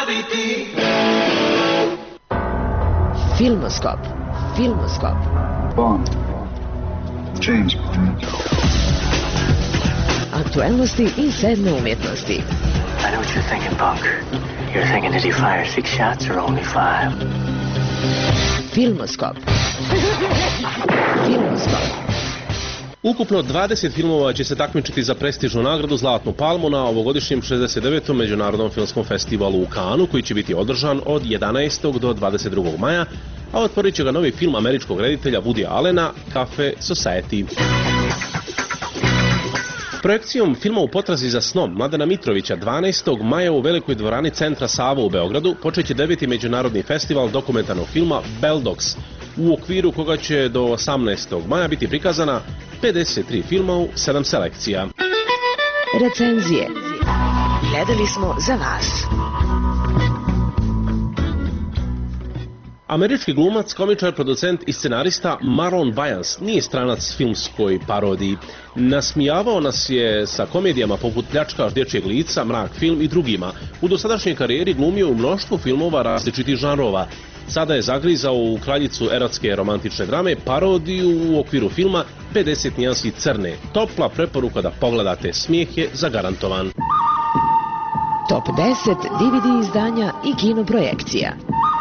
zabiti. Filmoskop. Filmoskop. Bond. James Bond. Aktualnosti i sedme umjetnosti. I know what you're thinking, Punk. You're thinking, did he fire six shots or only five? Filmoskop. Filmoskop. Ukupno dvadeset filmova će se takmičiti za prestižnu nagradu Zlatnu palmu na ovogodišnjem šezdeset devetom Međunarodnom filmskom festivalu u Kanu, koji će biti održan od jedanaestog do dvadeset drugog maja, a otvorit će ga novi film američkog reditelja Woodya Allena, Cafe Society. Projekcijom filma U potrazi za snom Mladena Mitrovića dvanaestog maja u Velikoj dvorani Centra Sava u Beogradu počeće deveti Međunarodni festival dokumentarnog filma Beldox, u okviru koga će do osamnaestog maja biti prikazana pedeset tri filma u sedam selekcija. Recenzije. Gledali smo za vas. Američki glumac, komičar, producent i scenarista Marlon Wayans nije stranac filmskoj parodiji. Nasmijavao nas je sa komedijama poput Pljačkaš dječjeg lica, Mrak film i drugima. U dosadašnjoj karijeri glumio u mnoštvu filmova različitih žanrova. Sada je zagrizao u kraljicu erotske romantične drame parodiju u okviru filma pedeset nijansi crne. Topla preporuka da pogledate, smijeh je zagarantovan. Top deset D V D izdanja i kino projekcija.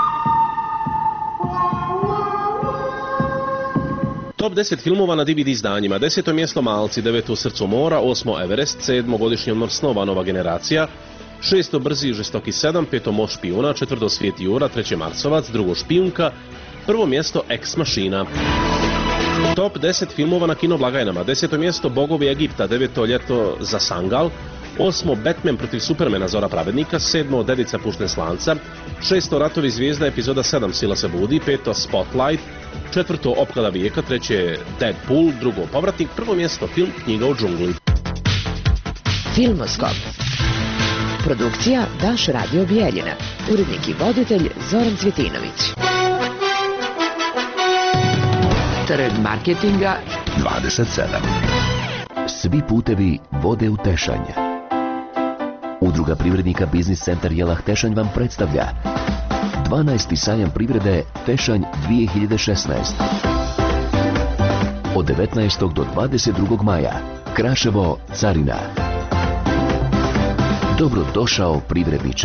Top deset filmova na D V D izdanjima. Deseto mjesto Malci, deveto U srcu mora, osmo Everest, sedmo Godišnji odmor snova Nova generacija, šesto Brzi i žestoki sedam, peto Moć špijuna, četvrto Svijet Jura, treće Marsovac, drugo Špijunka, prvo mjesto Ex Mašina. Top deset filmova na kino blagajnama. Deseto mjesto Bogovi Egipta, deveto Ljeto za Sangal, osmo Batman protiv Supermana Zora pravednika, sedmo Dedica pušten slanca, šesto Ratovi zvijezda epizoda sedam Sila se budi, peto Spotlight, četvrto Opklada vijeka, treće Deadpool, drugo Povratnik, prvo mjesto film Knjiga o džungli. Filmoskop. Produkcija Daš Radio Bijeljina. Urednik i voditelj Zoran Cvjetinović. Trg marketinga dvadeset sedam. Svi putevi vode u Tešanj. Udruga privrednika Biznis centar Jelah Tešanj vam predstavlja dvanaesti sajam privrede Tešanj dvije hiljade šesnaest. Od devetnaestog do dvadeset drugog maja. Kraševo, Carina. Dobrodošao privredniče.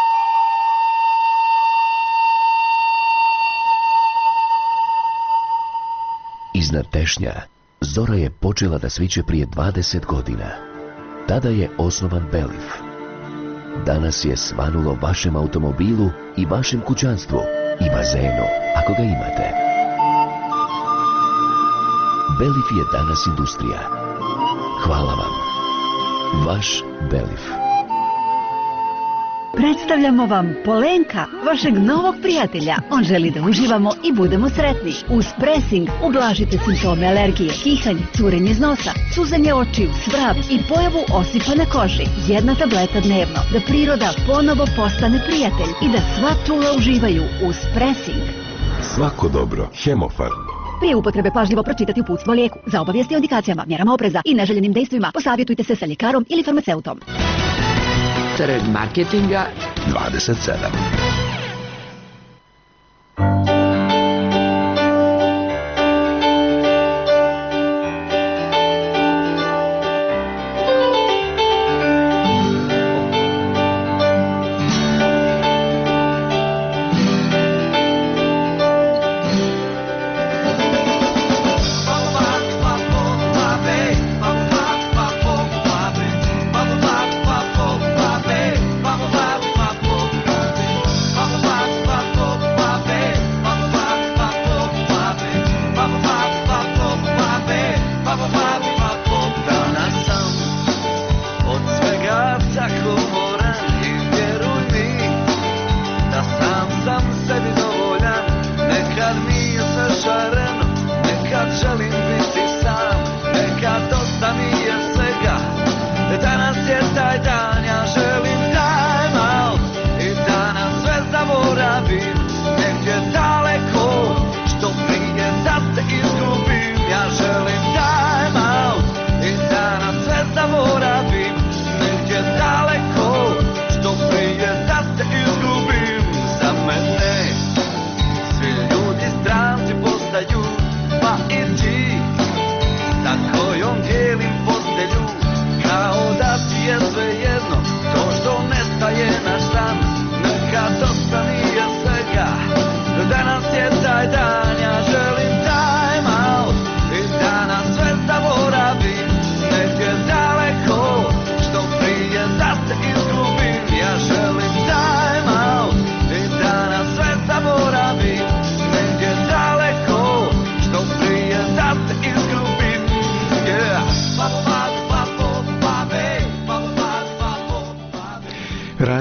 Iznad Tešnja zora je počela da sviće prije dvadeset godina. Tada je osnovan Belif. Danas je svanulo vašem automobilu i vašem kućanstvu i bazenu, ako ga imate. Belif je danas industrija. Hvala vam. Vaš Belif. Predstavljamo vam Polenka, vašeg novog prijatelja. On želi da uživamo i budemo sretni. Uz presing ublažite simptome alergije, kihanje, curenje iz nosa, suzanje očiju, svrab i pojavu osipa na koži. Jedna tableta dnevno, da priroda ponovo postane prijatelj i da sva čula uživaju uz presing. Svako dobro. Hemofarm. Prije upotrebe pažljivo pročitati uputstvo o lijeku. Za obavijesti o indikacijama, mjerama opreza i neželjenim dejstvima posavjetujte se sa ljekarom ili farmaceutom. Trg marketinga dvadeset sedam.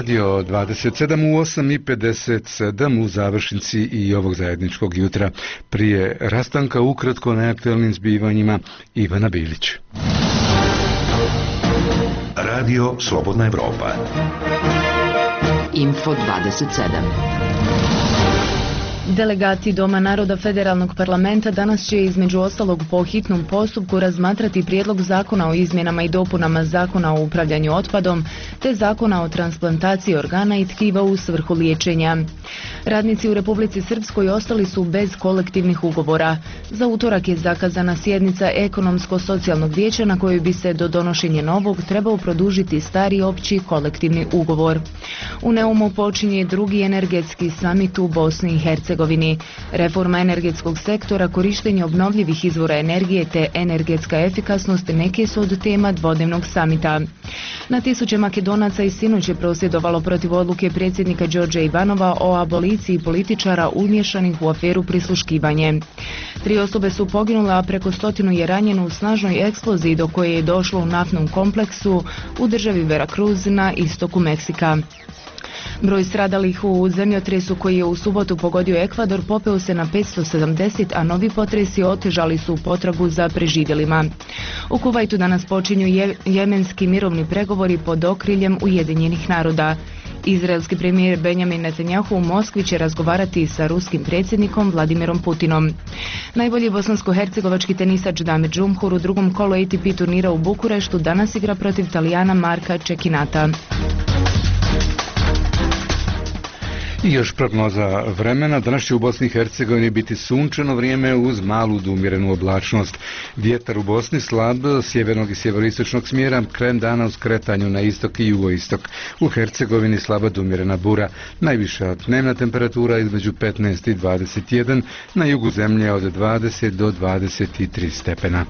Radio dvadeset sedam u osam i pedeset sedam u završnici i ovog zajedničkog jutra. Prije rastanka ukratko najaktuelnim zbivanjima Ivana Bilić. Radio Slobodna Evropa. Info dvadeset sedam. Delegati Doma naroda Federalnog parlamenta danas će između ostalog po hitnom postupku razmatrati prijedlog zakona o izmjenama i dopunama zakona o upravljanju otpadom te zakona o transplantaciji organa i tkiva u svrhu liječenja. Radnici u Republici Srpskoj ostali su bez kolektivnih ugovora. Za utorak je zakazana sjednica ekonomsko-socijalnog vijeća na kojoj bi se do donošenja novog trebao produžiti stari opći kolektivni ugovor. U Neumu počinje drugi energetski samit u Bosni i Hercegovini. Reforma energetskog sektora, korištenje obnovljivih izvora energije te energetska efikasnost neke su od tema dvodnevnog samita. Na tisuće Makedonaca i sinoć je prosvjedovalo protiv odluke predsjednika Đorđa Ivanova o aboliciji političara umješanih u aferu prisluškivanje. Tri osobe su poginule, a preko stotinu je ranjeno u snažnoj eksploziji do koje je došlo u naftnom kompleksu u državi Veracruz na istoku Meksika. Broj stradalih u zemljotresu koji je u subotu pogodio Ekvador popeo se na petsto sedamdeset, a novi potresi otežali su potragu za preživjelima. U Kuvajtu danas počinju je, jemenski mirovni pregovori pod okriljem Ujedinjenih naroda. Izraelski premijer Benjamin Netanjahu u Moskvi će razgovarati sa ruskim predsjednikom Vladimirom Putinom. Najbolji bosansko-hercegovački tenisač Damir Džumhur u drugom kolu A T P turnira u Bukureštu danas igra protiv Talijana Marka Čekinata. I još prognoza vremena. Danas će u Bosni i Hercegovini biti sunčano vrijeme uz malu do umjerenu oblačnost. Vjetar u Bosni slab, sjevernog i sjeveroistočnog smjera, krajem dana uz kretanju na istok i jugoistok. U Hercegovini slaba do umjerena bura. Najviša dnevna temperatura između petnaest i dvadeset jedan, na jugu zemlje od dvadeset do dvadeset tri stepena.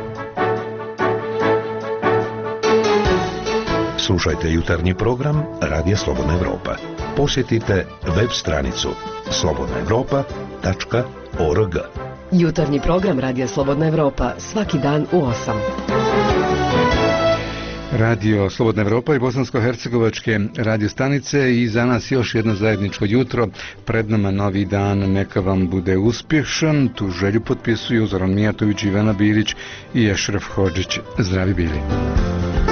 Slušajte jutarnji program Radija Slobodna Evropa. Posjetite web stranicu slobodna evropa tačka org. Jutarnji program Radija Slobodna Evropa svaki dan u osam. Radio Slobodna Evropa i bosansko-hercegovačke radio stanice i za nas još jedno zajedničko jutro. Pred nama novi dan, neka vam bude uspješan. Tu želju potpisuju Zoran Mijatović, Ivana Bilić i Ešref Hodžić. Zdravi bili.